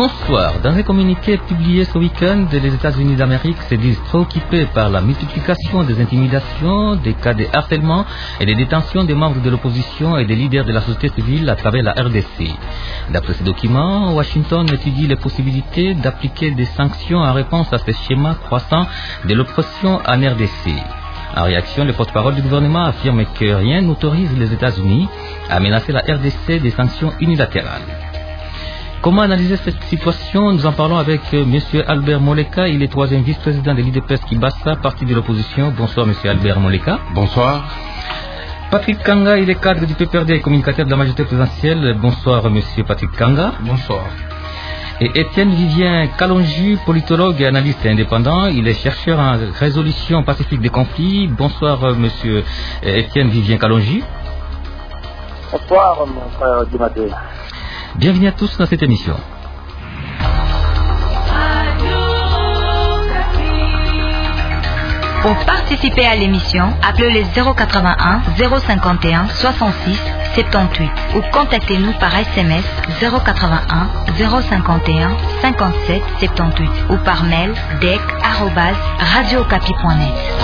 Bonsoir. Dans un communiqué publié ce week-end, les États-Unis d'Amérique se disent préoccupés par la multiplication des intimidations, des cas de harcèlement et des détentions des membres de l'opposition et des leaders de la société civile à travers la RDC. D'après ce document, Washington étudie les possibilités d'appliquer des sanctions en réponse à ce schéma croissant de l'oppression en RDC. En réaction, le porte-parole du gouvernement affirme que rien n'autorise les États-Unis à menacer la RDC des sanctions unilatérales. Comment analyser cette situation? Nous en parlons avec M. Albert Moleka. Il est troisième vice-président de l'IDPS Kibassa, parti de l'opposition. Bonsoir M. Albert Moleka. Bonsoir. Patrick Kanga, il est cadre du PPRD et communicateur de la majorité présidentielle. Bonsoir M. Patrick Kanga. Bonsoir. Et Étienne Vivien Kalonji, politologue et analyste indépendant. Il est chercheur en résolution pacifique des conflits. Bonsoir M. Étienne Vivien Kalonji. Bonsoir mon frère Dimadé. Bienvenue à tous dans cette émission. Pour participer à l'émission, appelez les 081 051 66 78 ou contactez-nous par SMS 081 051 57 78 ou par mail dec@radiocapi.net.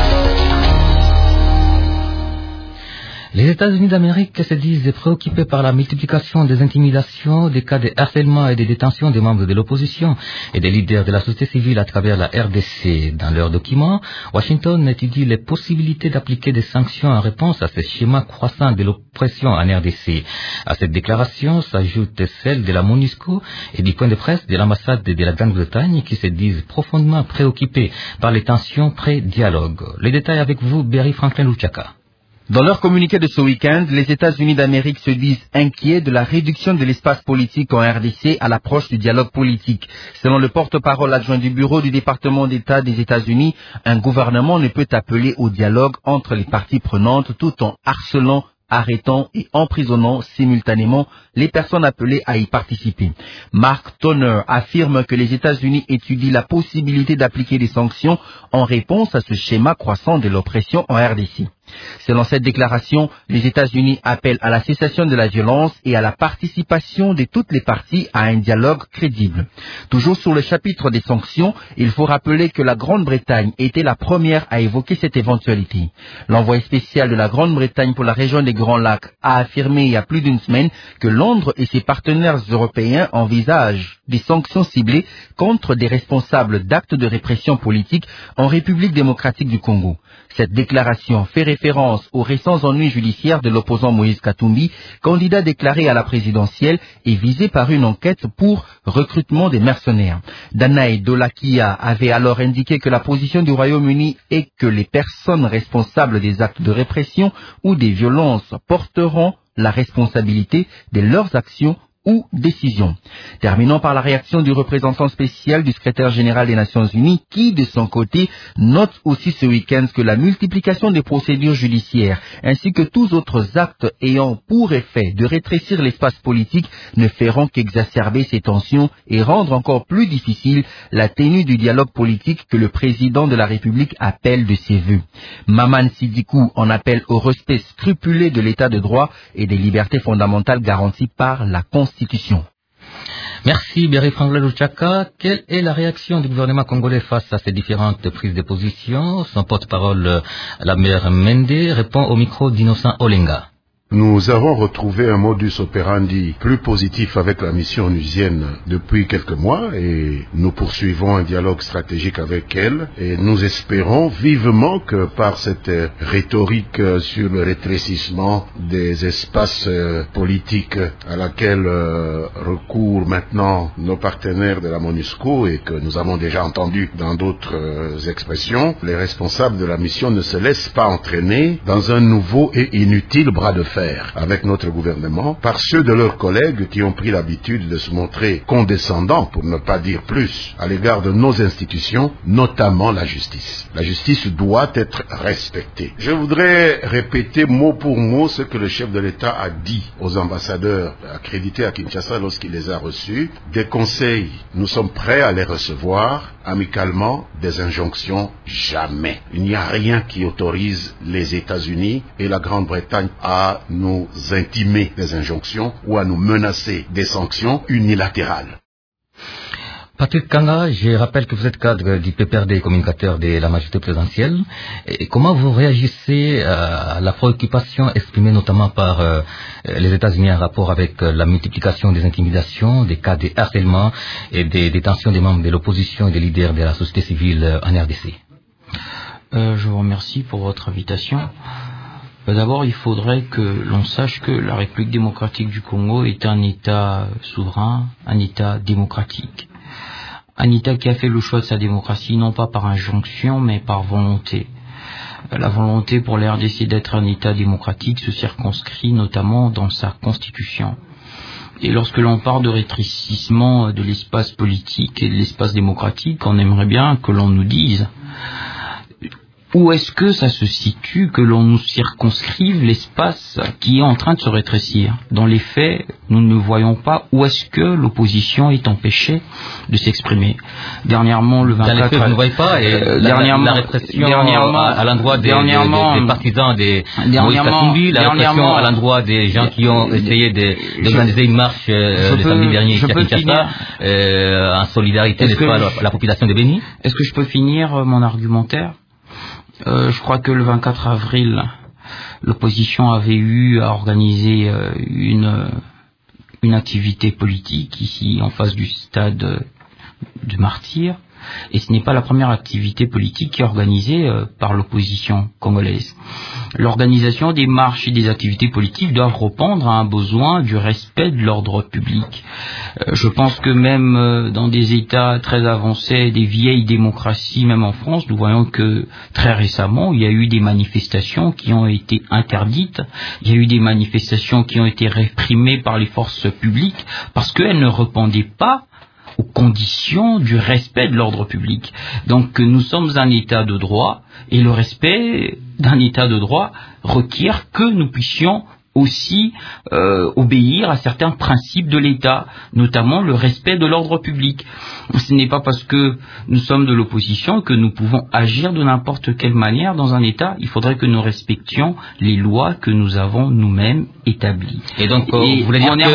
Les États-Unis d'Amérique se disent préoccupés par la multiplication des intimidations, des cas de harcèlement et de détention des membres de l'opposition et des leaders de la société civile à travers la RDC. Dans leur document, Washington étudie les possibilités d'appliquer des sanctions en réponse à ce schéma croissant de l'oppression en RDC. À cette déclaration s'ajoute celle de la MONUSCO et du point de presse de l'ambassade de la Grande-Bretagne qui se disent profondément préoccupés par les tensions pré-dialogue. Les détails avec vous, Berry Franklin Luchaka. Dans leur communiqué de ce week-end, les États-Unis d'Amérique se disent inquiets de la réduction de l'espace politique en RDC à l'approche du dialogue politique. Selon le porte-parole adjoint du bureau du département d'État des États-Unis, un gouvernement ne peut appeler au dialogue entre les parties prenantes tout en harcelant, arrêtant et emprisonnant simultanément les personnes appelées à y participer. Mark Toner affirme que les États-Unis étudient la possibilité d'appliquer des sanctions en réponse à ce schéma croissant de l'oppression en RDC. Selon cette déclaration, les États-Unis appellent à la cessation de la violence et à la participation de toutes les parties à un dialogue crédible. Toujours sur le chapitre des sanctions, il faut rappeler que la Grande-Bretagne était la première à évoquer cette éventualité. L'envoyé spécial de la Grande-Bretagne pour la région des Grands Lacs a affirmé il y a plus d'une semaine que Londres et ses partenaires européens envisagent des sanctions ciblées contre des responsables d'actes de répression politique en République démocratique du Congo. Cette déclaration fait référence aux récents ennuis judiciaires de l'opposant Moïse Katumbi, candidat déclaré à la présidentielle et visé par une enquête pour recrutement des mercenaires. Danaï Dolakia avait alors indiqué que la position du Royaume-Uni est que les personnes responsables des actes de répression ou des violences porteront la responsabilité de leurs actions ou décision. Terminons par la réaction du représentant spécial du secrétaire général des Nations Unies qui, de son côté, note aussi ce week-end que la multiplication des procédures judiciaires ainsi que tous autres actes ayant pour effet de rétrécir l'espace politique ne feront qu'exacerber ces tensions et rendre encore plus difficile la tenue du dialogue politique que le président de la République appelle de ses vœux. Maman Sidikou en appelle au respect scrupuleux de l'état de droit et des libertés fondamentales garanties par la Constitution. Merci Berry Franklin Luchaka. Quelle est la réaction du gouvernement congolais face à ces différentes prises de position? Son porte-parole, la maire Mende, répond au micro d'Innocent Olenga. Nous avons retrouvé un modus operandi plus positif avec la mission onusienne depuis quelques mois et nous poursuivons un dialogue stratégique avec elle et nous espérons vivement que par cette rhétorique sur le rétrécissement des espaces politiques à laquelle recourent maintenant nos partenaires de la MONUSCO et que nous avons déjà entendu dans d'autres expressions, les responsables de la mission ne se laissent pas entraîner dans un nouveau et inutile bras de fer avec notre gouvernement par ceux de leurs collègues qui ont pris l'habitude de se montrer condescendants, pour ne pas dire plus, à l'égard de nos institutions, notamment la justice. La justice doit être respectée. Je voudrais répéter mot pour mot ce que le chef de l'État a dit aux ambassadeurs accrédités à Kinshasa lorsqu'il les a reçus. Des conseils, nous sommes prêts à les recevoir amicalement, des injonctions, jamais. Il n'y a rien qui autorise les États-Unis et la Grande-Bretagne à nous intimer des injonctions ou à nous menacer des sanctions unilatérales. Patrick Kanga, je rappelle que vous êtes cadre du PPRD, communicateur de la majorité présidentielle. Et comment vous réagissez à la préoccupation exprimée notamment par les États-Unis en rapport avec la multiplication des intimidations, des cas de harcèlement et des détentions des membres de l'opposition et des leaders de la société civile en RDC? Je vous remercie pour votre invitation. D'abord, il faudrait que l'on sache que la République démocratique du Congo est un État souverain, un État démocratique. Un État qui a fait le choix de sa démocratie, non pas par injonction, mais par volonté. La volonté pour la RDC d'être un État démocratique se circonscrit notamment dans sa constitution. Et lorsque l'on parle de rétrécissement de l'espace politique et de l'espace démocratique, on aimerait bien que l'on nous dise où est-ce que ça se situe, que l'on nous circonscrive l'espace qui est en train de se rétrécir. Dans les faits, nous ne voyons pas où est-ce que l'opposition est empêchée de s'exprimer. Dernièrement, le 24... Dans les faits, vous ne voyez pas, et la répression à l'endroit des partisans des Moïse Katumbi, la répression à l'endroit des gens qui ont essayé d'organiser une marche le samedi dernier ici à Kinshasa, en solidarité avec la population de Béni. Est-ce que je peux finir mon argumentaire? Je crois que le 24 avril, l'opposition avait eu à organiser une activité politique ici en face du stade du Martyr. Et ce n'est pas la première activité politique qui est organisée par l'opposition congolaise. L'organisation des marches et des activités politiques doivent répondre à un besoin du respect de l'ordre public. Je pense que même dans des États très avancés, des vieilles démocraties, même en France, nous voyons que très récemment, il y a eu des manifestations qui ont été interdites, il y a eu des manifestations qui ont été réprimées par les forces publiques parce qu'elles ne répondaient pas aux conditions du respect de l'ordre public. Donc nous sommes un État de droit et le respect d'un État de droit requiert que nous puissions aussi obéir à certains principes de l'État, notamment le respect de l'ordre public. Ce n'est pas parce que nous sommes de l'opposition que nous pouvons agir de n'importe quelle manière dans un État. Il faudrait que nous respections les lois que nous avons nous-mêmes établies. Et donc, vous voulez dire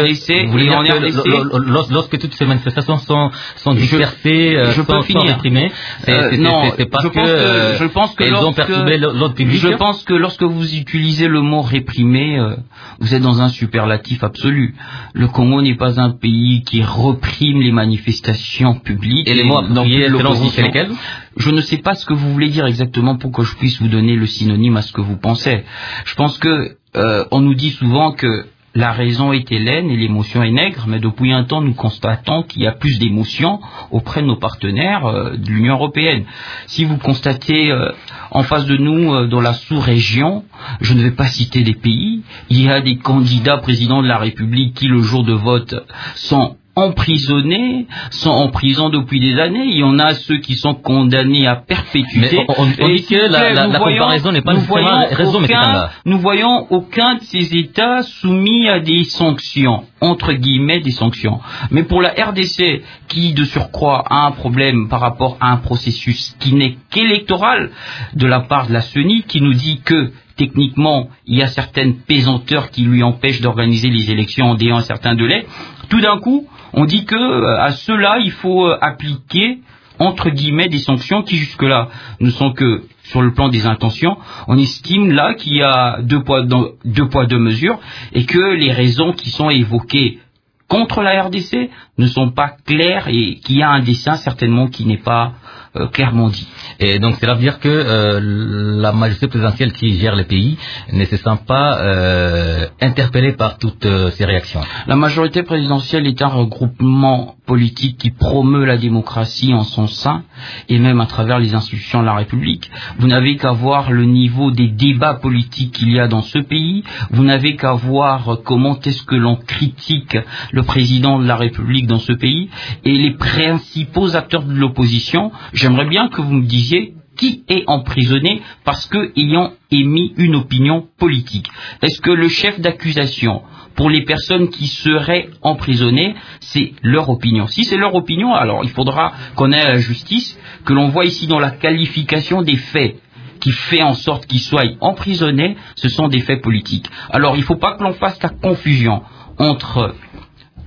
que lorsque toutes ces manifestations sont dispersées, sont réprimées, c'est parce qu'elles ont perturbé l'ordre public. Je pense que lorsque vous utilisez le mot réprimer, vous êtes dans un superlatif absolu. Le Congo n'est pas un pays qui réprime les manifestations publiques. Et les mots appropriés, selon vous, c'est lesquels? Je ne sais pas ce que vous voulez dire exactement pour que je puisse vous donner le synonyme à ce que vous pensez. Je pense que on nous dit souvent que la raison est hélène et l'émotion est nègre, mais depuis un temps, nous constatons qu'il y a plus d'émotions auprès de nos partenaires de l'Union européenne. Si vous constatez en face de nous, dans la sous-région, je ne vais pas citer des pays, il y a des candidats présidents de la République qui, le jour de vote, sont emprisonnés, sont en prison depuis des années. Il y en a ceux qui sont condamnés à perpétuité. Mais on dit que la comparaison n'est pas nécessairement raison, mais nous voyons aucun de ces États soumis à des sanctions, entre guillemets des sanctions. Mais pour la RDC, qui de surcroît a un problème par rapport à un processus qui n'est qu'électoral, de la part de la CENI, qui nous dit que techniquement, il y a certaines pesanteurs qui lui empêchent d'organiser les élections en déant un certain délai. Tout d'un coup, on dit que à cela, il faut appliquer, entre guillemets, des sanctions qui jusque-là ne sont que sur le plan des intentions. On estime là qu'il y a deux poids, deux mesures et que les raisons qui sont évoquées contre la RDC ne sont pas claires et qu'il y a un dessein certainement qui n'est pas clairement dit. Et donc cela veut dire que la majorité présidentielle qui gère le pays ne se sent pas interpellée par toutes ces réactions. La majorité présidentielle est un regroupement politique qui promeut la démocratie en son sein et même à travers les institutions de la République. Vous n'avez qu'à voir le niveau des débats politiques qu'il y a dans ce pays. Vous n'avez qu'à voir comment est-ce que l'on critique le président de la République dans ce pays et les principaux acteurs de l'opposition. J'aimerais bien que vous me disiez qui est emprisonné parce que ayant émis une opinion politique. Est-ce que le chef d'accusation pour les personnes qui seraient emprisonnées, c'est leur opinion? Si c'est leur opinion, alors il faudra qu'on ait la justice, que l'on voit ici dans la qualification des faits qui fait en sorte qu'ils soient emprisonnés, ce sont des faits politiques. Alors il ne faut pas que l'on fasse la confusion entre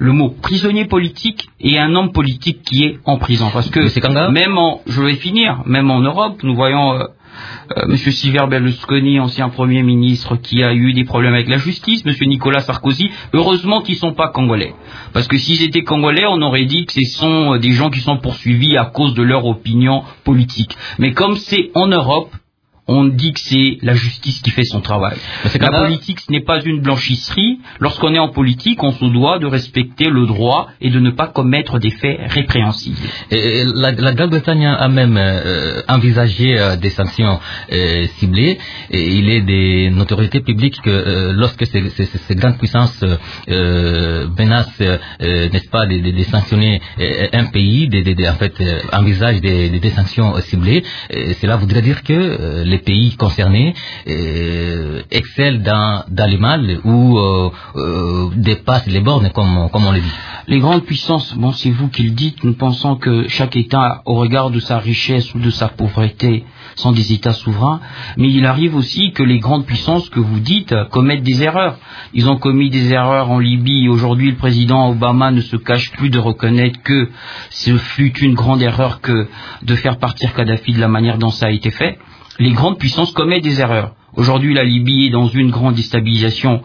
le mot prisonnier politique et un homme politique qui est en prison. Parce que même en Europe, nous voyons Monsieur Silvio Berlusconi, ancien Premier ministre, qui a eu des problèmes avec la justice, Monsieur Nicolas Sarkozy, heureusement qu'ils ne sont pas congolais. Parce que s'ils étaient congolais, on aurait dit que ce sont des gens qui sont poursuivis à cause de leur opinion politique. Mais comme c'est en Europe, on dit que c'est la justice qui fait son travail. La politique, ce n'est pas une blanchisserie. Lorsqu'on est en politique, on se doit de respecter le droit et de ne pas commettre des faits répréhensibles. Et la Grande-Bretagne a même envisagé des sanctions ciblées. Et il est des notoriétés publiques que lorsque ces grandes puissances menacent, n'est-ce pas, de sanctionner un pays, en fait, envisagent des sanctions ciblées, cela voudrait dire que les pays concernés excellent dans le mal ou dépassent les bornes, comme on le dit. Les grandes puissances, bon, c'est vous qui le dites, nous pensons que chaque État, au regard de sa richesse ou de sa pauvreté, sont des États souverains, mais il arrive aussi que les grandes puissances que vous dites commettent des erreurs. Ils ont commis des erreurs en Libye. Aujourd'hui, le président Obama ne se cache plus de reconnaître que ce fut une grande erreur que de faire partir Kadhafi de la manière dont ça a été fait. Les grandes puissances commettent des erreurs. Aujourd'hui, la Libye est dans une grande déstabilisation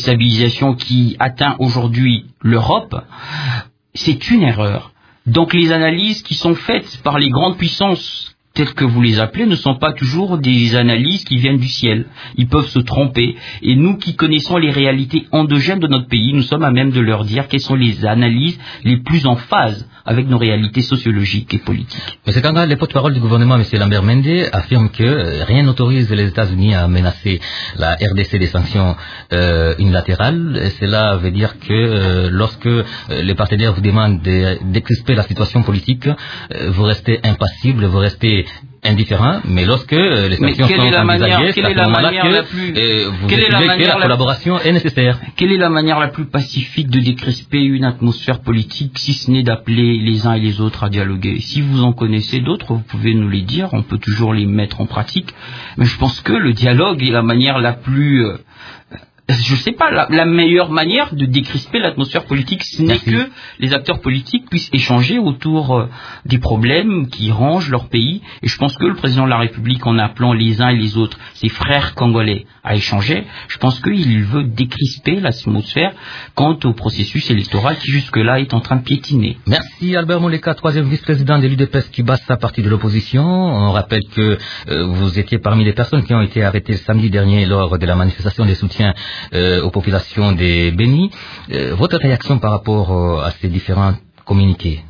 qui atteint aujourd'hui l'Europe. C'est une erreur. Donc les analyses qui sont faites par les grandes puissances, telles que vous les appelez, ne sont pas toujours des analyses qui viennent du ciel. Ils peuvent se tromper. Et nous qui connaissons les réalités endogènes de notre pays, nous sommes à même de leur dire quelles sont les analyses les plus en phase avec nos réalités sociologiques et politiques. M. Kanga, le porte-parole du gouvernement, M. Lambert Mende, affirme que rien n'autorise les États-Unis à menacer la RDC des sanctions unilatérales. Et cela veut dire que lorsque les partenaires vous demandent d'excrisper la situation politique, vous restez impassible, vous restez indifférent, mais lorsque les sanctions sont envisagées, c'est à ce moment-là que vous estimez que la collaboration est nécessaire. Quelle est la manière la plus pacifique de décrisper une atmosphère politique, si ce n'est d'appeler les uns et les autres à dialoguer? Si vous en connaissez d'autres, vous pouvez nous les dire, on peut toujours les mettre en pratique, mais je pense que le dialogue est la manière la plus... je ne sais pas, la meilleure manière de décrisper l'atmosphère politique, ce n'est que les acteurs politiques puissent échanger autour des problèmes qui rangent leur pays. Et je pense que le président de la République, en appelant les uns et les autres, ses frères congolais, à échanger, je pense qu'il veut décrisper l'atmosphère quant au processus électoral qui jusque-là est en train de piétiner. Merci Albert Moleka, troisième vice-président de l'UDPS qui bat sa partie de l'opposition. On rappelle que vous étiez parmi les personnes qui ont été arrêtées samedi dernier lors de la manifestation de soutien aux populations des Béni. Votre réaction par rapport à ces différents communiqués?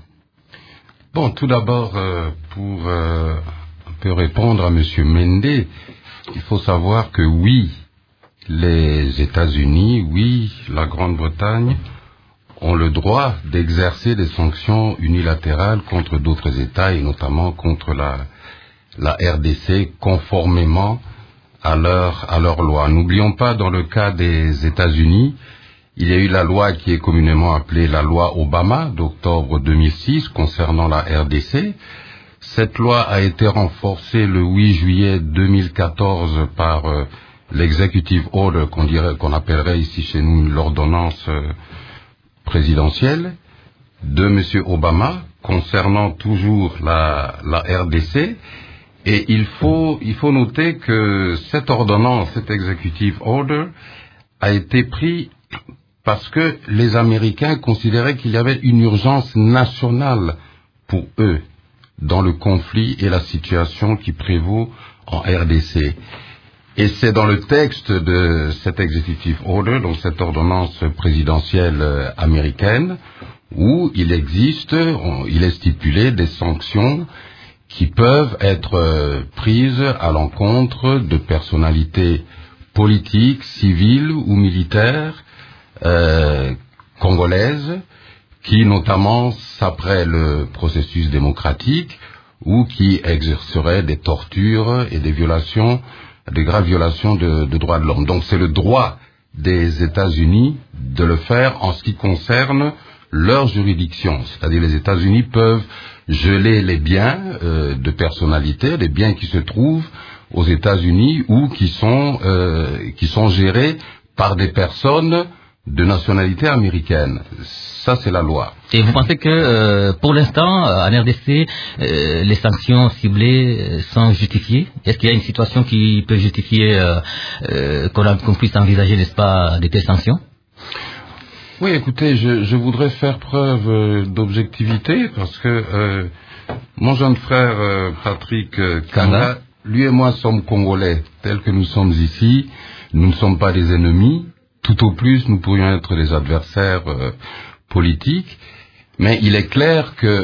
Bon, tout d'abord, pour un peu répondre à M. Mende, il faut savoir que oui, les États-Unis, oui, la Grande-Bretagne ont le droit d'exercer des sanctions unilatérales contre d'autres États et notamment contre la RDC conformément à leur loi. N'oublions pas, dans le cas des États-Unis, il y a eu la loi qui est communément appelée la loi Obama d'octobre 2006 concernant la RDC. Cette loi a été renforcée le 8 juillet 2014 par l'executive order qu'on appellerait ici chez nous l'ordonnance présidentielle de M. Obama concernant toujours la RDC. Et il faut noter que cette ordonnance, cet executive order, a été pris parce que les Américains considéraient qu'il y avait une urgence nationale pour eux dans le conflit et la situation qui prévaut en RDC. Et c'est dans le texte de cet executive order, donc cette ordonnance présidentielle américaine, où il est stipulé des sanctions qui peuvent être prises à l'encontre de personnalités politiques, civiles ou militaires congolaises qui notamment saperaient le processus démocratique ou qui exerceraient des tortures et des graves violations de droits de l'homme. Donc c'est le droit des États-Unis de le faire en ce qui concerne leur juridiction. C'est-à-dire les États-Unis peuvent geler les biens de personnalités, les biens qui se trouvent aux États-Unis ou qui sont gérés par des personnes de nationalité américaine. Ça, c'est la loi. Et vous pensez que, pour l'instant, en RDC, les sanctions ciblées sont justifiées? Est-ce qu'il y a une situation qui peut justifier qu'on puisse envisager, n'est-ce pas, de telles sanctions? Oui, écoutez, je voudrais faire preuve d'objectivité parce que mon jeune frère Patrick Kanga, lui et moi sommes Congolais, tels que nous sommes ici. Nous ne sommes pas des ennemis. Tout au plus, nous pourrions être des adversaires politiques. Mais il est clair que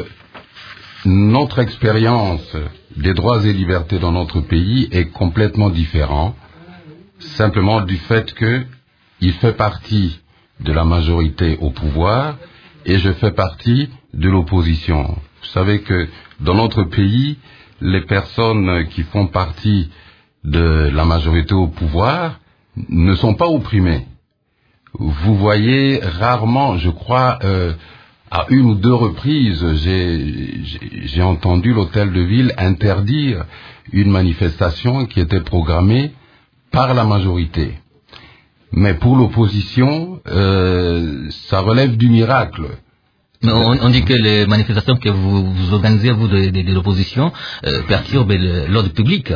notre expérience des droits et libertés dans notre pays est complètement différente, simplement du fait qu'il fait partie de la majorité au pouvoir et je fais partie de l'opposition. Vous savez que dans notre pays, les personnes qui font partie de la majorité au pouvoir ne sont pas opprimées. Vous voyez rarement, je crois, à une ou deux reprises, j'ai entendu l'hôtel de ville interdire une manifestation qui était programmée par la majorité. Mais pour l'opposition, ça relève du miracle. On dit que les manifestations que vous organisez, vous, de l'opposition, perturbent l'ordre public.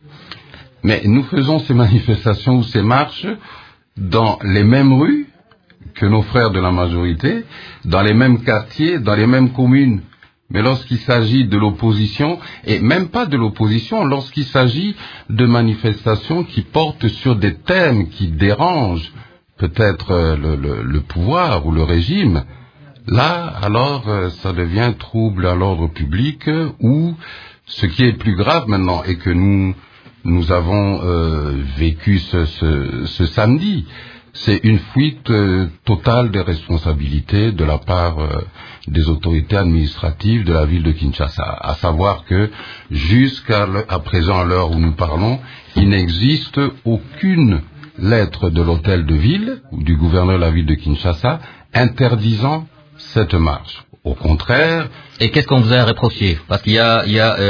Mais nous faisons ces manifestations ou ces marches dans les mêmes rues que nos frères de la majorité, dans les mêmes quartiers, dans les mêmes communes. Mais lorsqu'il s'agit de l'opposition, et même pas de l'opposition, lorsqu'il s'agit de manifestations qui portent sur des thèmes qui dérangent peut-être le pouvoir ou le régime, là, alors, ça devient trouble à l'ordre public, ou ce qui est plus grave maintenant, et que nous avons vécu ce samedi, c'est une fuite totale des responsabilités de la part des autorités administratives de la ville de Kinshasa. À savoir que jusqu'à présent, à l'heure où nous parlons, il n'existe aucune lettre de l'hôtel de ville ou du gouverneur de la ville de Kinshasa interdisant cette marche. Au contraire. Et qu'est-ce qu'on vous a reproché? Parce qu'il y a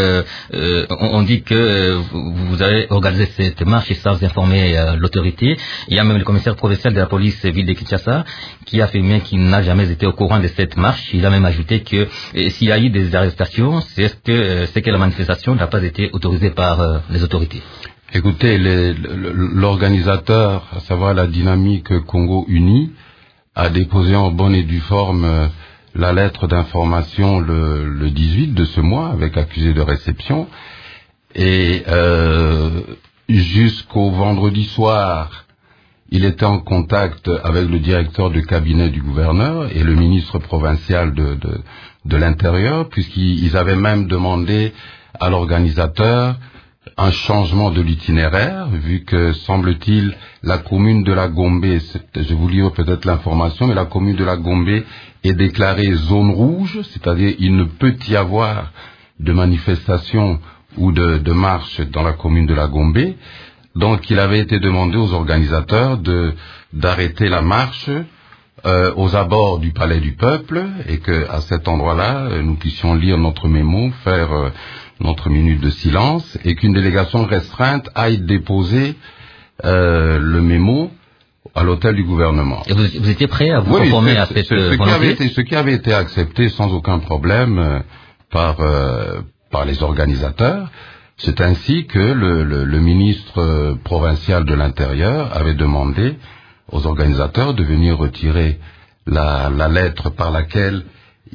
on dit que vous avez organisé cette marche sans informer l'autorité. Il y a même le commissaire provincial de la police ville de Kinshasa qui a affirmé qu'il n'a jamais été au courant de cette marche. Il a même ajouté que s'il y a eu des arrestations, c'est que la manifestation n'a pas été autorisée par les autorités. Écoutez, l'organisateur, à savoir la Dynamique Congo Uni, a déposé en bonne et due forme la lettre d'information le 18 de ce mois avec accusé de réception et jusqu'au vendredi soir il était en contact avec le directeur de cabinet du gouverneur et le ministre provincial de l'Intérieur puisqu'ils avaient même demandé à l'organisateur un changement de l'itinéraire, vu que, semble-t-il, la commune de la Gombe, je vous livre peut-être l'information, mais la commune de la Gombe est déclarée zone rouge, c'est-à-dire il ne peut y avoir de manifestation ou de marche dans la commune de la Gombe. Donc il avait été demandé aux organisateurs d'arrêter la marche aux abords du Palais du Peuple et que à cet endroit-là, nous puissions lire notre mémo, faire notre minute de silence et qu'une délégation restreinte aille déposer le mémo à l'hôtel du gouvernement. Et vous étiez prêt à vous conformer à cette volonté? Ce qui avait été accepté sans aucun problème par les organisateurs. C'est ainsi que le ministre provincial de l'Intérieur avait demandé aux organisateurs de venir retirer la lettre par laquelle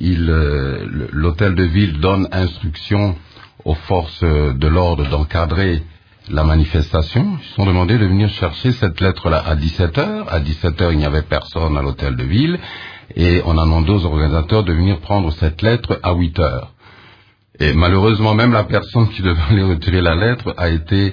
l'hôtel de ville donne instruction aux forces de l'ordre d'encadrer la manifestation. Ils sont demandés de venir chercher cette lettre-là à 17h. À 17h, il n'y avait personne à l'hôtel de ville. Et on a demandé aux organisateurs de venir prendre cette lettre à 8h. Et malheureusement, même la personne qui devait aller retirer la lettre a été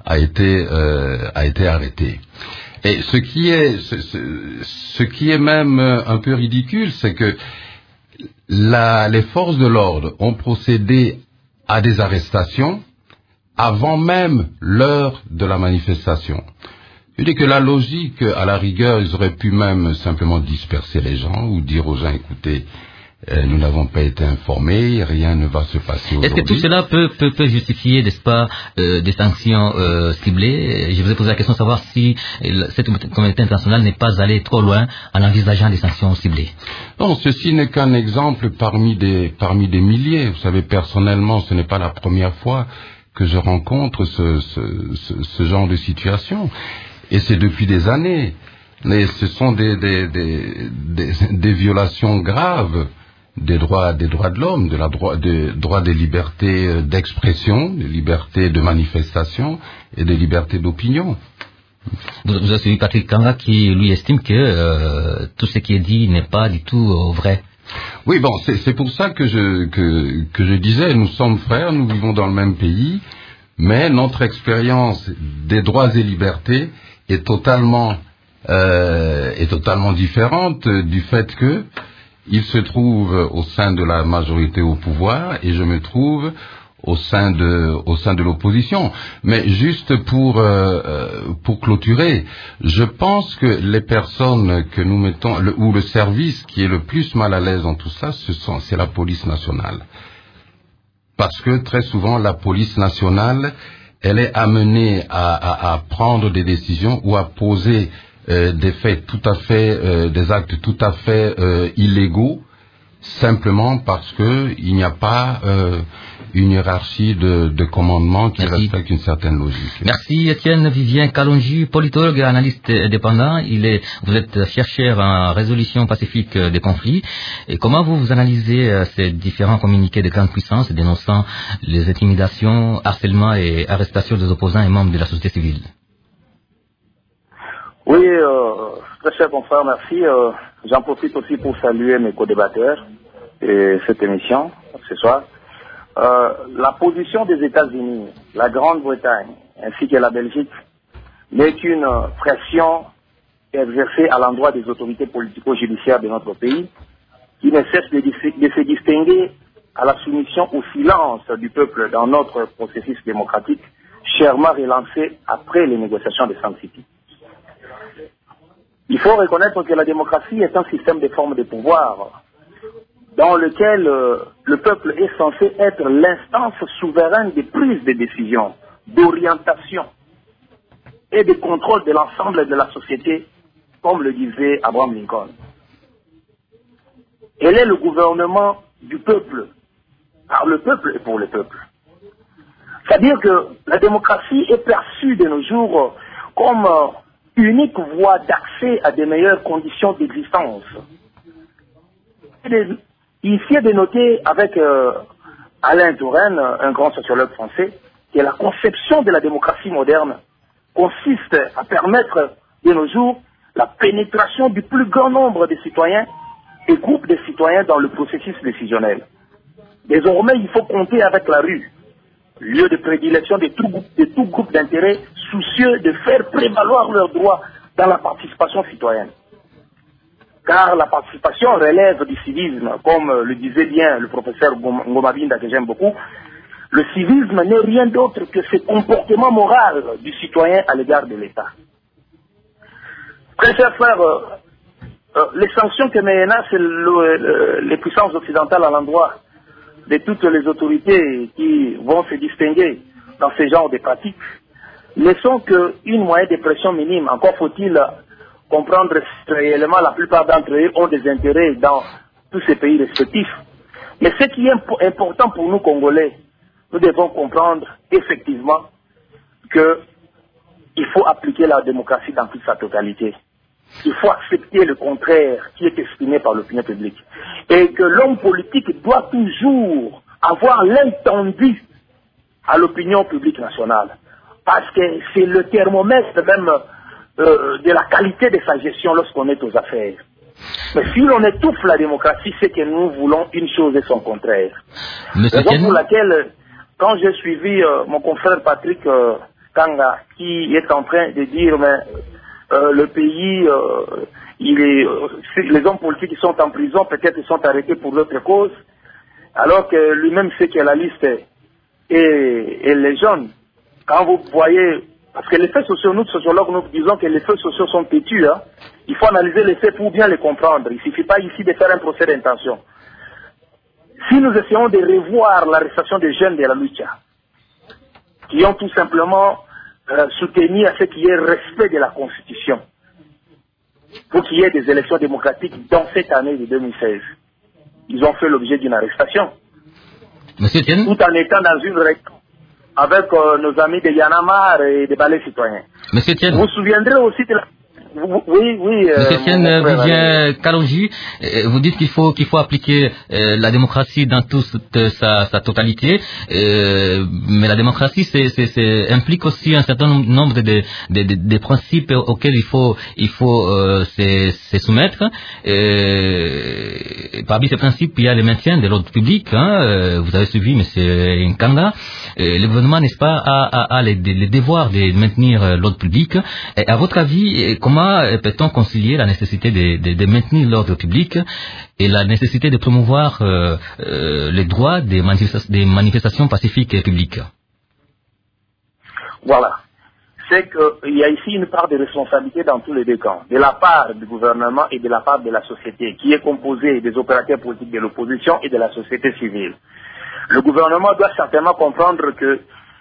arrêtée. Et ce qui est même un peu ridicule, c'est que les forces de l'ordre ont procédé à des arrestations avant même l'heure de la manifestation. Je dis que la logique, à la rigueur, ils auraient pu même simplement disperser les gens ou dire aux gens, écoutez, Nous n'avons pas été informés, rien ne va se passer aujourd'hui. Est-ce que tout cela peut justifier, n'est-ce pas, des sanctions ciblées? Je vous ai posé la question de savoir si cette communauté internationale n'est pas allée trop loin en envisageant des sanctions ciblées. Non, ceci n'est qu'un exemple parmi des milliers. Vous savez, personnellement, ce n'est pas la première fois que je rencontre ce genre de situation. Et c'est depuis des années. Mais ce sont des violations graves des droits de l'homme, des droits des libertés d'expression, des libertés de manifestation et des libertés d'opinion. Vous avez suivi Patrick Kanga qui lui estime que tout ce qui est dit n'est pas du tout vrai. Oui, bon, c'est pour ça que je disais, nous sommes frères, nous vivons dans le même pays, mais notre expérience des droits et libertés est totalement différente du fait que il se trouve au sein de la majorité au pouvoir et je me trouve au sein de l'opposition. Mais juste pour clôturer, je pense que les personnes que nous mettons, ou le service qui est le plus mal à l'aise dans tout ça, c'est la police nationale. Parce que très souvent, la police nationale, elle est amenée à prendre des décisions ou à poser des faits des actes tout à fait illégaux, simplement parce que il n'y a pas une hiérarchie de commandement qui respecte une certaine logique. Merci Étienne Vivien Kalonji, politologue et analyste indépendant. Vous êtes chercheur en résolution pacifique des conflits. Et comment vous analysez ces différents communiqués de grandes puissances dénonçant les intimidations, harcèlements et arrestations des opposants et membres de la société civile? Oui, très cher confrère, merci. J'en profite aussi pour saluer mes co-débatteurs et cette émission ce soir. La position des États-Unis, la Grande-Bretagne ainsi que la Belgique n'est qu'une pression exercée à l'endroit des autorités politico-judiciaires de notre pays qui ne cesse de se distinguer à la soumission au silence du peuple dans notre processus démocratique chèrement relancé après les négociations de Sun City. Il faut reconnaître que la démocratie est un système de formes de pouvoir dans lequel le peuple est censé être l'instance souveraine de prise de décision, d'orientation et de contrôle de l'ensemble de la société, comme le disait Abraham Lincoln. Elle est le gouvernement du peuple, par le peuple et pour le peuple. C'est-à-dire que la démocratie est perçue de nos jours comme unique voie d'accès à des meilleures conditions d'existence. Ici est de noter avec Alain Touraine, un grand sociologue français, que la conception de la démocratie moderne consiste à permettre de nos jours la pénétration du plus grand nombre de citoyens et groupes de citoyens dans le processus décisionnel. Désormais, il faut compter avec la rue, lieu de prédilection de tout groupe d'intérêt soucieux de faire prévaloir leurs droits dans la participation citoyenne. Car la participation relève du civisme, comme le disait bien le professeur Ngomabinda, que j'aime beaucoup. Le civisme n'est rien d'autre que ce comportement moral du citoyen à l'égard de l'État. Très chers frères, les sanctions que menacent les puissances occidentales à l'endroit de toutes les autorités qui vont se distinguer dans ce genre de pratiques ne sont qu'une moyenne de pression minime. Encore faut-il comprendre réellement la plupart d'entre eux ont des intérêts dans tous ces pays respectifs. Mais ce qui est important pour nous Congolais, nous devons comprendre effectivement qu'il faut appliquer la démocratie dans toute sa totalité. Il faut accepter le contraire qui est exprimé par l'opinion publique. Et que l'homme politique doit toujours avoir l'intendu à l'opinion publique nationale. Parce que c'est le thermomètre même de la qualité de sa gestion lorsqu'on est aux affaires. Mais si l'on étouffe la démocratie, c'est que nous voulons une chose et son contraire. Raison pour laquelle, quand j'ai suivi mon confrère Patrick Kanga, qui est en train de dire, mais le pays, les hommes politiques qui sont en prison, peut-être ils sont arrêtés pour d'autres causes, alors que lui-même sait que la liste est les jeunes. Quand vous voyez, parce que les faits sociaux, nous sociologues, nous disons que les faits sociaux sont têtus, hein. Il faut analyser les faits pour bien les comprendre. Il ne suffit pas ici de faire un procès d'intention. si nous essayons de revoir l'arrestation des jeunes de la lucha, qui ont tout simplement soutenu à ce qu'il y ait respect de la Constitution, pour qu'il y ait des élections démocratiques dans cette année de 2016, ils ont fait l'objet d'une arrestation. Monsieur Etienne? Tout en étant dans une réunion avec nos amis de Yanamar et des Balais citoyens. Monsieur Etienne? Vous vous souviendrez aussi de la... Oui. Monsieur Etienne Vivien Kalonji, vous dites qu'il faut appliquer la démocratie dans toute sa totalité, mais la démocratie implique aussi un certain nombre de principes auxquels il faut se soumettre. Parmi ces principes, il y a le maintien de l'ordre public. Vous avez suivi Monsieur Nkanga. Le gouvernement, n'est-ce pas, a le devoir de maintenir l'ordre public. Et à votre avis, comment peut-on concilier la nécessité de maintenir l'ordre public et la nécessité de promouvoir les droits des manifestations pacifiques et publiques? Voilà. C'est qu'il y a ici une part de responsabilité dans tous les deux camps, de la part du gouvernement et de la part de la société, qui est composée des opérateurs politiques de l'opposition et de la société civile. Le gouvernement doit certainement comprendre que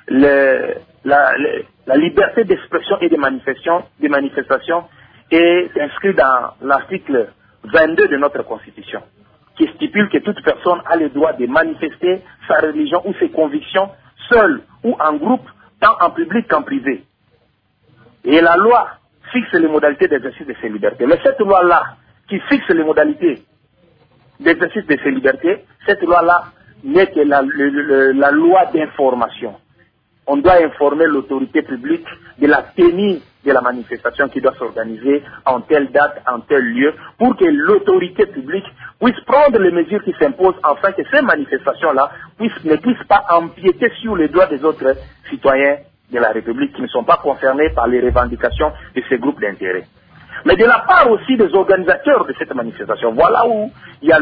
la liberté d'expression et de manifestation est inscrite dans l'article 22 de notre Constitution, qui stipule que toute personne a le droit de manifester sa religion ou ses convictions seule ou en groupe, tant en public qu'en privé. Et la loi fixe les modalités d'exercice de ces libertés. Mais cette loi-là, qui fixe les modalités d'exercice de ces libertés, cette loi-là n'est que la loi d'information. On doit informer l'autorité publique de la tenue de la manifestation qui doit s'organiser en telle date, en tel lieu, pour que l'autorité publique puisse prendre les mesures qui s'imposent afin que ces manifestations-là ne puissent pas empiéter sur les droits des autres citoyens de la République qui ne sont pas concernés par les revendications de ces groupes d'intérêt. Mais de la part aussi des organisateurs de cette manifestation, voilà où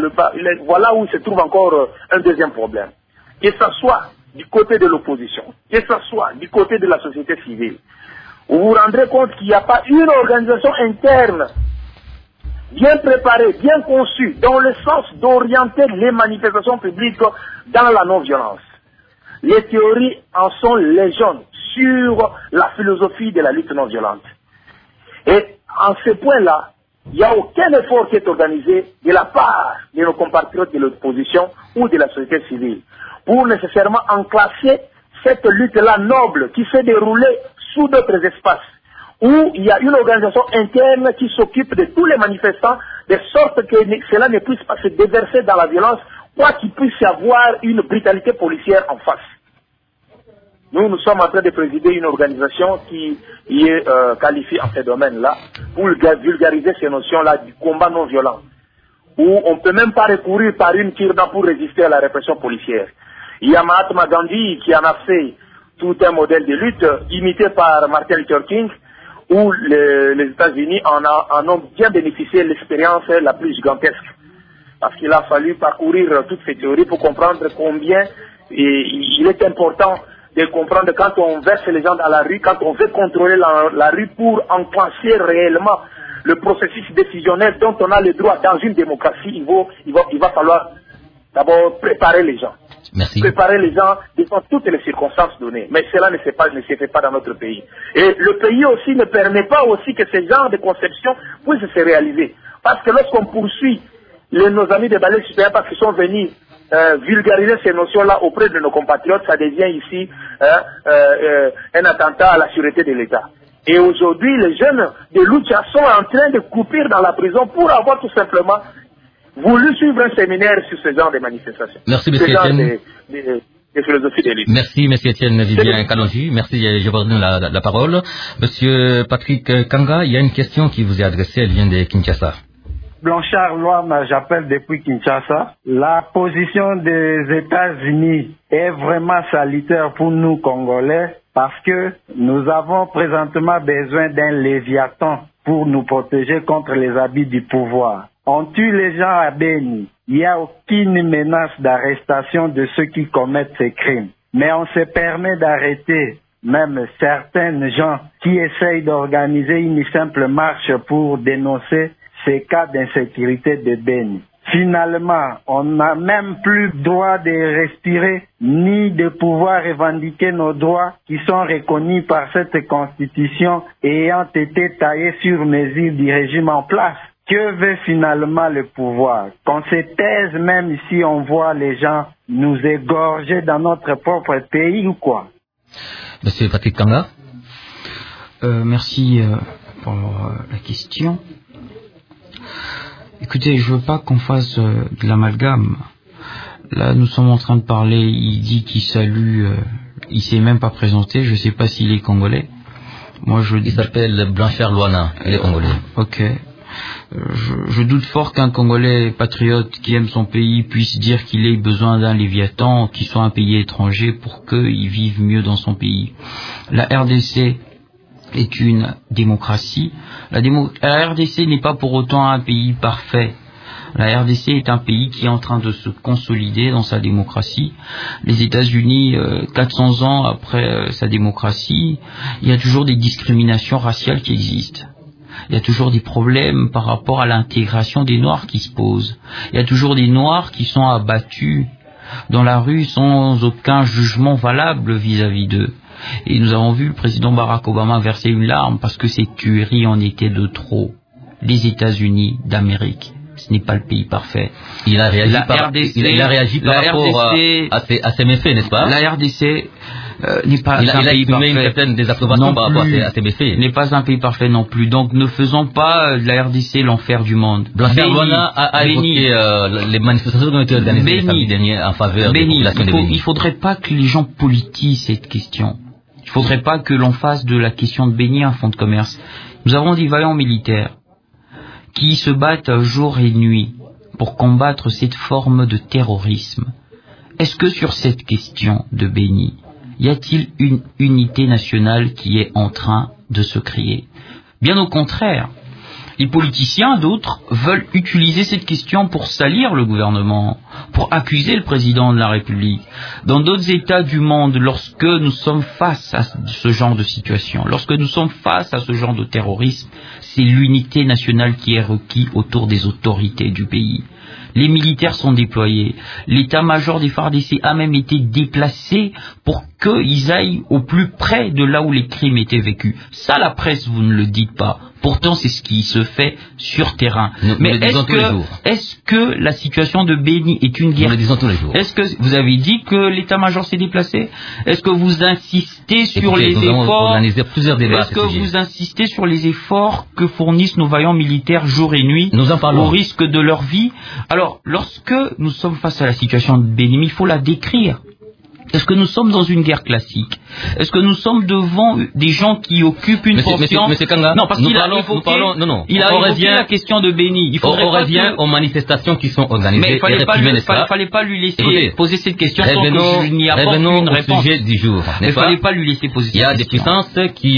se trouve encore un deuxième problème. Que ce soit du côté de l'opposition, que ce soit du côté de la société civile, vous vous rendrez compte qu'il n'y a pas une organisation interne bien préparée, bien conçue, dans le sens d'orienter les manifestations publiques dans la non-violence. Les théories en sont légion sur la philosophie de la lutte non-violente. Et en ce point-là, il n'y a aucun effort qui est organisé de la part de nos compatriotes de l'opposition ou de la société civile pour nécessairement enclasser cette lutte-là noble qui s'est déroulée sous d'autres espaces, où il y a une organisation interne qui s'occupe de tous les manifestants, de sorte que cela ne puisse pas se déverser dans la violence, quoi qu'il puisse y avoir une brutalité policière en face. Nous sommes en train de présider une organisation qui est qualifiée en ce domaine-là pour vulgariser ces notions-là du combat non violent, où on ne peut même pas recourir par une kirna pour résister à la répression policière. Il y a Mahatma Gandhi qui en a fait tout un modèle de lutte imité par Martin Luther King, où les États-Unis en ont bien bénéficié l'expérience la plus gigantesque. Parce qu'il a fallu parcourir toutes ces théories pour comprendre combien il est important de comprendre quand on verse les gens dans la rue, quand on veut contrôler la rue pour enclencher réellement le processus décisionnel dont on a le droit dans une démocratie, il va falloir d'abord préparer les gens. Merci. Préparer les gens devant toutes les circonstances données. Mais cela ne se fait pas dans notre pays. Et le pays aussi ne permet pas aussi que ce genre de conception puisse se réaliser. Parce que lorsqu'on poursuit nos amis des balais citoyens parce qu'ils sont venus vulgariser ces notions-là auprès de nos compatriotes, ça devient ici un attentat à la sûreté de l'État. Et aujourd'hui, les jeunes de Lucha sont en train de couper dans la prison pour avoir tout simplement voulu suivre un séminaire sur ce genre de manifestations. Merci, M. Etienne. De philosophie de lutte. Merci, M. Etienne Vivien Kalonji. Merci, je vous donne la parole. M. Patrick Kanga, il y a une question qui vous est adressée, elle vient de Kinshasa. Blanchard Loam, j'appelle depuis Kinshasa. La position des États-Unis est vraiment salutaire pour nous Congolais parce que nous avons présentement besoin d'un léviathan pour nous protéger contre les abus du pouvoir. On tue les gens à Beni. Il n'y a aucune menace d'arrestation de ceux qui commettent ces crimes. Mais on se permet d'arrêter même certains gens qui essayent d'organiser une simple marche pour dénoncer ces cas d'insécurité de Beni. finalement, on n'a même plus droit de respirer, ni de pouvoir revendiquer nos droits qui sont reconnus par cette constitution ayant été taillés sur mesure du régime en place. Que veut finalement le pouvoir? Qu'on se taise même si on voit les gens nous égorger dans notre propre pays ou quoi? Monsieur Patrick Kanga. Merci pour la question. Écoutez, je veux pas qu'on fasse de l'amalgame. Là, nous sommes en train de parler, il dit qu'il salue, il s'est même pas présenté, je sais pas s'il est congolais. Il s'appelle Blanchard Luana, il est congolais. Ok. Je doute fort qu'un Congolais patriote qui aime son pays puisse dire qu'il ait besoin d'un Léviathan qui soit un pays étranger pour qu'il vive mieux dans son pays. La RDC est une démocratie. La RDC n'est pas pour autant un pays parfait. La RDC est un pays qui est en train de se consolider dans sa démocratie. Les États-Unis, 400 ans après sa démocratie, il y a toujours des discriminations raciales qui existent. Il y a toujours des problèmes par rapport à l'intégration des Noirs qui se posent. Il y a toujours des Noirs qui sont abattus dans la rue sans aucun jugement valable vis-à-vis d'eux. Et nous avons vu le président Barack Obama verser une larme parce que ces tueries en étaient de trop. Les États-Unis d'Amérique, ce n'est pas le pays parfait. Il a réagi par rapport à ces méfaits, n'est-ce pas? La RDC n'est pas un pays parfait. Une certaine désapprobation par rapport à ces méfaits. N'est pas un pays parfait non plus. Donc ne faisons pas de la RDC l'enfer du monde. Blanchard Luana a évoqué les manifestations qui ont été organisées samedi dernier en faveur des populations de Béni. Il ne faudrait pas que les gens politisent cette question. Il ne faudrait pas que l'on fasse de la question de Béni un fonds de commerce. Nous avons des vaillants militaires qui se battent jour et nuit pour combattre cette forme de terrorisme. Est-ce que sur cette question de Béni, y a-t-il une unité nationale qui est en train de se créer? Bien au contraire. Les politiciens, d'autres, veulent utiliser cette question pour salir le gouvernement, pour accuser le président de la République. Dans d'autres États du monde, lorsque nous sommes face à ce genre de situation, lorsque nous sommes face à ce genre de terrorisme, c'est l'unité nationale qui est requise autour des autorités du pays. Les militaires sont déployés. L'état-major des FARDC a même été déplacé pour qu'ils aillent au plus près de là où les crimes étaient vécus. Ça, la presse, vous ne le dites pas. Pourtant, c'est ce qui se fait sur terrain. Mais est-ce que la situation de Béni est une guerre? Nous le disons tous les jours. Est-ce que vous avez dit que l'état-major s'est déplacé? Est-ce que vous insistez sur les efforts? Est-ce que vous insistez sur les efforts que fournissent nos vaillants militaires jour et nuit au risque de leur vie? Alors, lorsque nous sommes face à la situation de Béni, il faut la décrire. Est-ce que nous sommes dans une guerre classique? Est-ce que nous sommes devant des gens qui occupent une portion? Monsieur Kanga, non, parce qu'il a évoqué la question de Béni. On revient aux manifestations qui sont organisées. Mais il fallait pas lui laisser poser cette question sans que je n'y apporte une réponse. Au sujet du jour. Il ne fallait pas lui laisser poser cette question. Il y a des puissances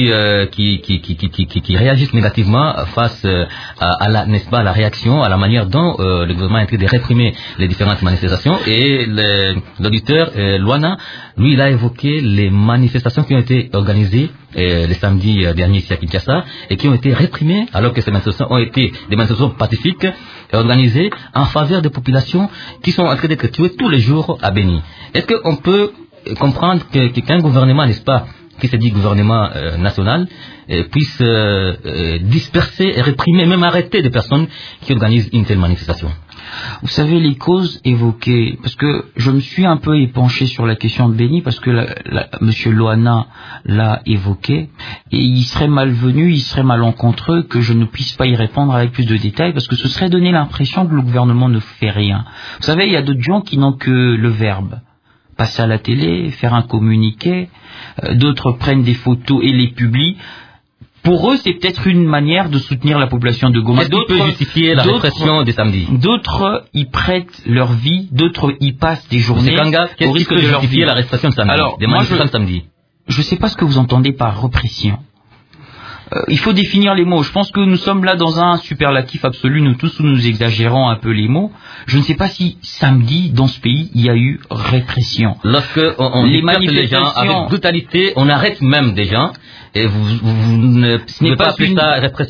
qui réagissent négativement face à la réaction, à la manière dont le gouvernement a été de réprimer les différentes manifestations. Et l'auditeur Luana, lui, il a évoqué les manifestations qui ont été organisées le samedi dernier ici à Kinshasa et qui ont été réprimées alors que ces manifestations ont été des manifestations pacifiques organisées en faveur des populations qui sont en train d'être tuées tous les jours à Béni. Est-ce qu'on peut comprendre qu'un gouvernement, n'est-ce pas, qui se dit gouvernement national, puisse disperser et réprimer, même arrêter des personnes qui organisent une telle manifestation? Vous savez, les causes évoquées, parce que je me suis un peu épanché sur la question de Béni, parce que M. Luana l'a évoqué, et il serait malvenu, il serait malencontreux que je ne puisse pas y répondre avec plus de détails, parce que ce serait donner l'impression que le gouvernement ne fait rien. Vous savez, il y a d'autres gens qui n'ont que le verbe. Passer à la télé, faire un communiqué, d'autres prennent des photos et les publient. Pour eux, c'est peut-être une manière de soutenir la population de Goma. D'autres peut justifier la répression des samedis. D'autres y prêtent leur vie, d'autres y passent des journées au risque de leur vie. La répression de samedi, alors, des manifestations de samedi. Je ne sais pas ce que vous entendez par répression. Il faut définir les mots. Je pense que nous sommes là dans un superlatif absolu, nous tous, où nous exagérons un peu les mots. Je ne sais pas si samedi, dans ce pays, il y a eu répression. Lorsque on disperse les gens avec brutalité, on arrête même des gens, et vous ne pouvez pas appeler ça répression?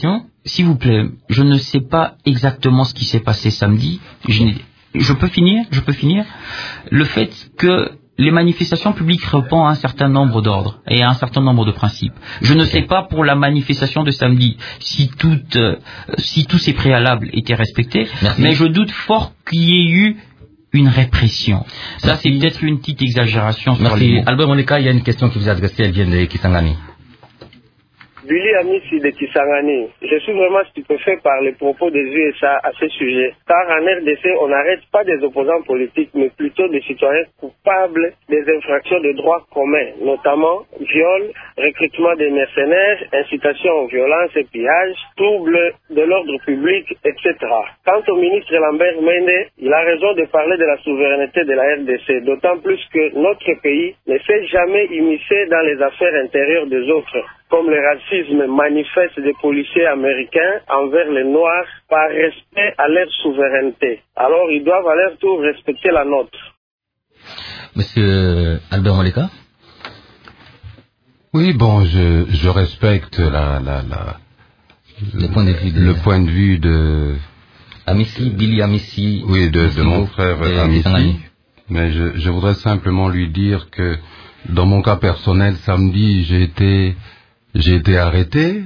s'il vous plaît, je ne sais pas exactement ce qui s'est passé samedi. Je peux finir. Le fait que les manifestations publiques répondent à un certain nombre d'ordres et à un certain nombre de principes. Je ne sais pas pour la manifestation de samedi si tous ces préalables étaient respectés, mais je doute fort qu'il y ait eu une répression. Ça, c'est peut-être une petite exagération sur les mots. Albert Moleka, il y a une question qui vous est adressée, elle vient de Kisangani. Billy Amissi de Kisangani, je suis vraiment stupéfait par les propos des USA à ce sujet. Car en RDC, on n'arrête pas des opposants politiques, mais plutôt des citoyens coupables des infractions de droit commun, notamment viol, recrutement des mercenaires, incitation aux violences et pillages, trouble de l'ordre public, etc. Quant au ministre Lambert Mende, il a raison de parler de la souveraineté de la RDC, d'autant plus que notre pays ne s'est jamais immiscé dans les affaires intérieures des autres, comme le racisme manifeste des policiers américains envers les Noirs par respect à leur souveraineté. Alors ils doivent à leur tour respecter la nôtre. Monsieur Albert Moleka? Oui, bon, je respecte le point de vue de Amissi, Billy Amissi. Oui, de mon frère Amissi. Mais je voudrais simplement lui dire que dans mon cas personnel, samedi, j'ai été arrêté.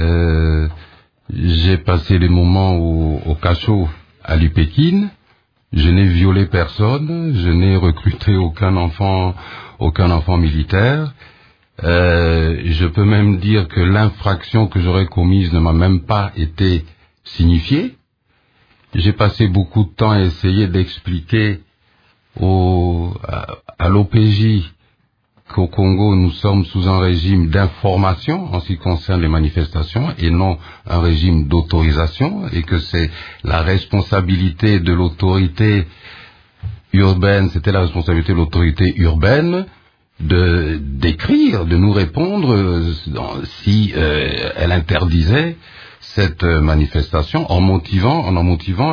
J'ai passé les moments au cachot à l'UPEKIN. Je n'ai violé personne. Je n'ai recruté aucun enfant militaire. Je peux même dire que l'infraction que j'aurais commise ne m'a même pas été signifiée. J'ai passé beaucoup de temps à essayer d'expliquer à l'OPJ qu'au Congo, nous sommes sous un régime d'information en ce qui concerne les manifestations et non un régime d'autorisation, et que c'est la responsabilité de l'autorité urbaine, c'était la responsabilité de l'autorité urbaine d'écrire, de nous répondre si elle interdisait cette manifestation en en motivant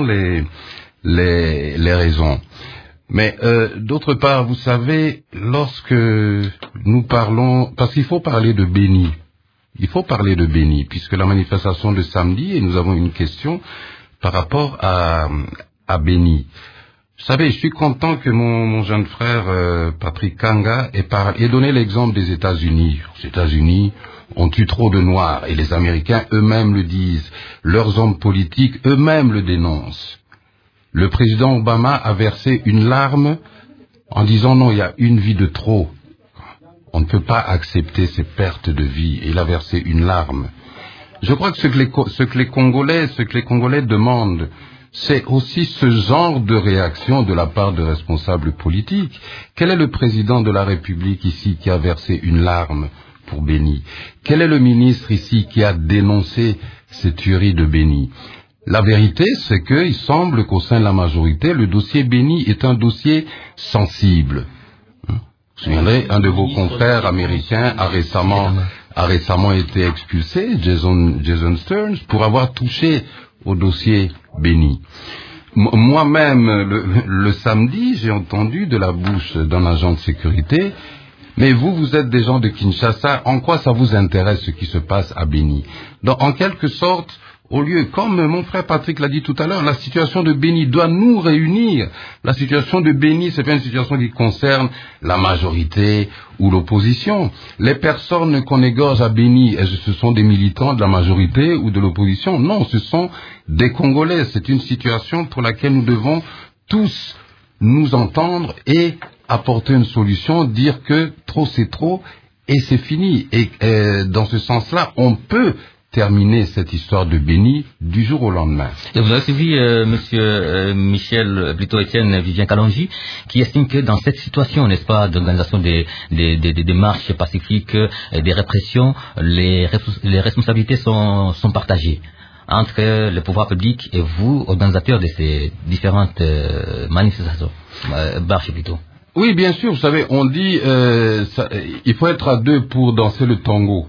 les raisons. Mais d'autre part, vous savez, lorsque nous parlons, parce qu'il faut parler de Béni, puisque la manifestation de samedi, et nous avons une question par rapport à Béni. Vous savez, je suis content que mon jeune frère Patrick Kanga ait donné l'exemple des États-Unis. Les États-Unis ont eu trop de Noirs, et les Américains eux-mêmes le disent. Leurs hommes politiques eux-mêmes le dénoncent. Le président Obama a versé une larme en disant non, il y a une vie de trop. On ne peut pas accepter ces pertes de vie. Et il a versé une larme. Je crois que ce que les Congolais demandent, c'est aussi ce genre de réaction de la part de responsables politiques. Quel est le président de la République ici qui a versé une larme pour Béni? Quel est le ministre ici qui a dénoncé ces tueries de Béni? La vérité, c'est qu'il semble qu'au sein de la majorité, le dossier Béni est un dossier sensible. Vous vous souviendrez, un de vos confrères américains a récemment été expulsé, Jason Stearns, pour avoir touché au dossier Béni. Moi-même, le samedi, j'ai entendu de la bouche d'un agent de sécurité, mais vous êtes des gens de Kinshasa, en quoi ça vous intéresse ce qui se passe à Béni? Donc, en quelque sorte, au lieu, comme mon frère Patrick l'a dit tout à l'heure, la situation de Béni doit nous réunir. La situation de Béni, c'est pas une situation qui concerne la majorité ou l'opposition. Les personnes qu'on égorge à Béni, est-ce que ce sont des militants de la majorité ou de l'opposition? Non, ce sont des Congolais. C'est une situation pour laquelle nous devons tous nous entendre et apporter une solution, dire que trop c'est trop et c'est fini. Et dans ce sens-là, on peut terminer cette histoire de Béni du jour au lendemain. Et vous avez suivi Michel, plutôt Étienne Vivien Kalonji, qui estime que dans cette situation, n'est-ce pas, d'organisation des marches pacifiques, des répressions, les responsabilités sont partagées entre le pouvoir public et vous, organisateurs de ces différentes manifestations, marches plutôt. Oui, bien sûr, vous savez, on dit il faut être à deux pour danser le tango.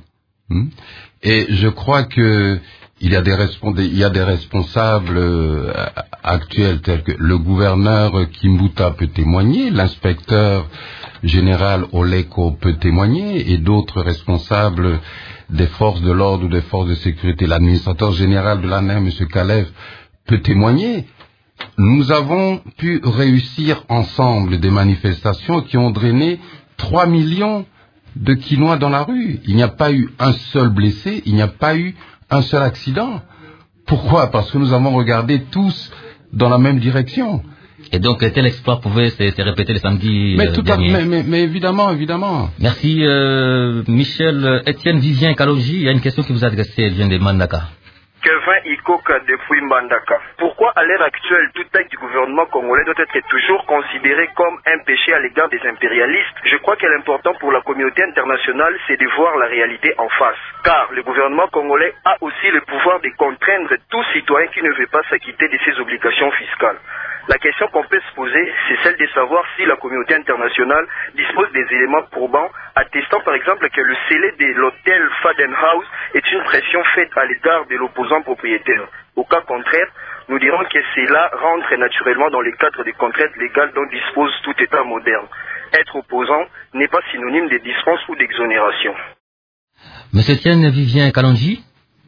Et je crois que il y a des responsables actuels tels que le gouverneur Kimbuta peut témoigner, l'inspecteur général Oleko peut témoigner, et d'autres responsables des forces de l'ordre ou des forces de sécurité. L'administrateur général de l'ANER, M. Kalev, peut témoigner. Nous avons pu réussir ensemble des manifestations qui ont drainé 3 millions de Quinois dans la rue. Il n'y a pas eu un seul blessé, il n'y a pas eu un seul accident. Pourquoi? Parce que nous avons regardé tous dans la même direction. Et donc, tel exploit pouvait se répéter le samedi dernier. Mais évidemment. Merci, Michel. Étienne Vivien Kaloji, il y a une question qui vous a adressée, elle vient de Mandaka. Kevin Ikoka depuis Mbandaka. Pourquoi à l'heure actuelle, tout acte du gouvernement congolais doit être toujours considéré comme un péché à l'égard des impérialistes? Je crois que l'important pour la communauté internationale, c'est de voir la réalité en face. Car le gouvernement congolais a aussi le pouvoir de contraindre tout citoyen qui ne veut pas s'acquitter de ses obligations fiscales. La question qu'on peut se poser, c'est celle de savoir si la communauté internationale dispose des éléments probants, attestant par exemple que le scellé de l'hôtel Fadenhouse est une pression faite à l'égard de l'opposant propriétaire. Au cas contraire, nous dirons que cela rentre naturellement dans les cadres des contraintes légales dont dispose tout État moderne. Être opposant n'est pas synonyme de dispense ou d'exonération. Monsieur Étienne Vivien Kalonji.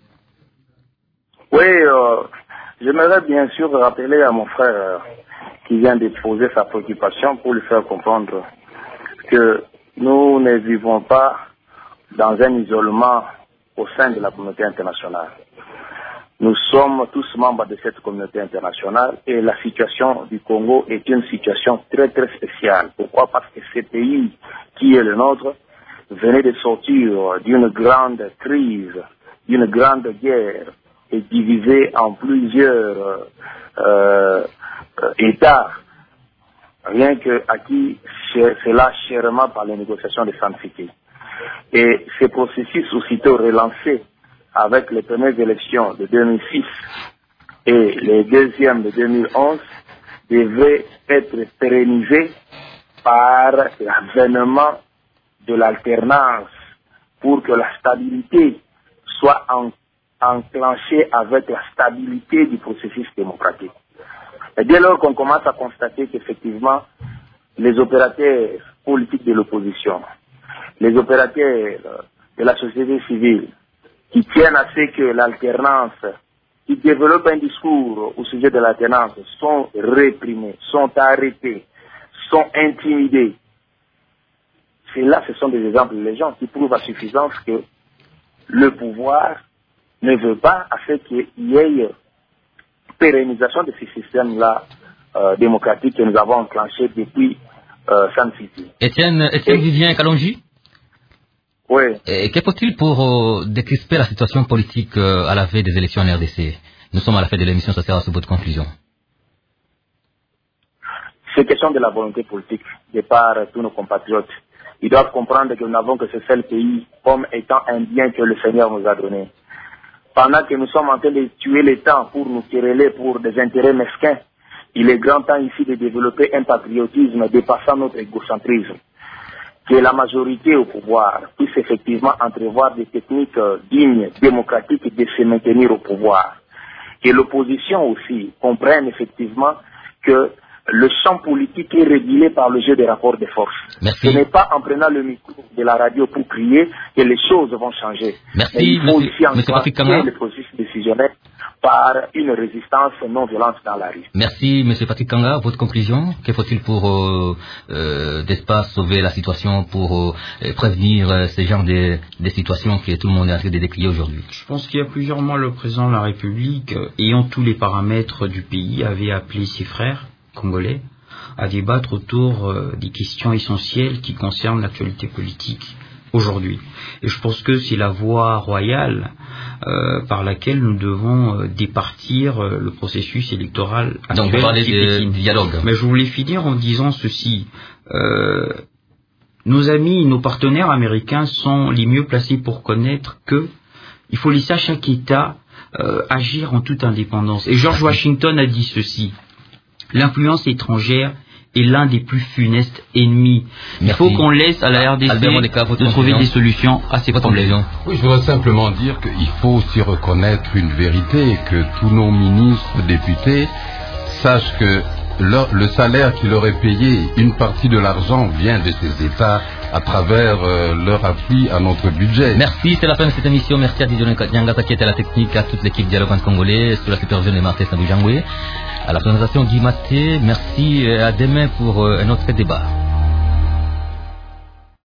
Oui, j'aimerais bien sûr rappeler à mon frère qui vient d'exposer sa préoccupation pour lui faire comprendre que nous ne vivons pas dans un isolement au sein de la communauté internationale. Nous sommes tous membres de cette communauté internationale et la situation du Congo est une situation très très spéciale. Pourquoi? Parce que ce pays qui est le nôtre venait de sortir d'une grande crise, d'une grande guerre, est divisé en plusieurs États, rien que acquis cela chèrement par les négociations de San City. Et ce processus aussitôt relancé avec les premières élections de 2006 et les deuxièmes de 2011 devait être pérennisé par l'avènement de l'alternance pour que la stabilité soit enclenchée avec la stabilité du processus démocratique. Et dès lors qu'on commence à constater qu'effectivement, les opérateurs politiques de l'opposition, les opérateurs de la société civile, qui tiennent à ce que l'alternance, qui développent un discours au sujet de l'alternance, sont réprimés, sont arrêtés, sont intimidés. Là, ce sont des exemples de gens qui prouvent à suffisance que le pouvoir ne veut pas à ce qu'il y ait pérennisation de ce système-là démocratique que nous avons enclenché depuis San City. Étienne Vivien Kalonji. Oui. Et que faut-il pour décrisper la situation politique à la veille des élections en RDC? Nous sommes à la fin de l'émission, ça sera sur votre conclusion. C'est question de la volonté politique de par tous nos compatriotes. Ils doivent comprendre que nous n'avons que ce seul pays comme étant un bien que le Seigneur nous a donné. Pendant que nous sommes en train de tuer le temps pour nous quereller pour des intérêts mesquins, il est grand temps ici de développer un patriotisme dépassant notre égocentrisme. Que la majorité au pouvoir puisse effectivement entrevoir des techniques dignes, démocratiques de se maintenir au pouvoir. Que l'opposition aussi comprenne effectivement que le champ politique est régulé par le jeu des rapports de force. Merci. Ce n'est pas en prenant le micro de la radio pour crier que les choses vont changer. Merci, il faut aussi enclencher le processus décisionnel par une résistance non violente dans la rue. Merci, M. Patrick Kanga. Votre conclusion, que faut-il pour d'espace sauver la situation, pour prévenir ce genre de situations que tout le monde est en train de décrire aujourd'hui? Je pense qu'il y a plusieurs mois, le président de la République, ayant tous les paramètres du pays, avait appelé ses frères congolais à débattre autour des questions essentielles qui concernent l'actualité politique aujourd'hui. Et je pense que c'est la voie royale par laquelle nous devons départir le processus électoral actuel. Donc vous parlez de dialogue. Mais je voulais finir en disant ceci. Nos amis, nos partenaires américains sont les mieux placés pour connaître que il faut laisser à chaque État agir en toute indépendance. Et George Washington a dit ceci: l'influence étrangère est l'un des plus funestes ennemis. Il faut qu'on laisse à la RDC de trouver des solutions à ces problèmes. Oui, je voudrais simplement dire qu'il faut aussi reconnaître une vérité, que tous nos ministres, députés, sachent que le salaire qui leur est payé, une partie de l'argent vient de ces États à travers leur appui à notre budget. Merci, c'est la fin de cette émission. Merci à Didier Nyangata qui était à la technique, à toute l'équipe Dialogue en Congolais, sous la supervision de Martin Saboujangwe. À la présentation Guy Maté, merci et à demain pour un autre débat.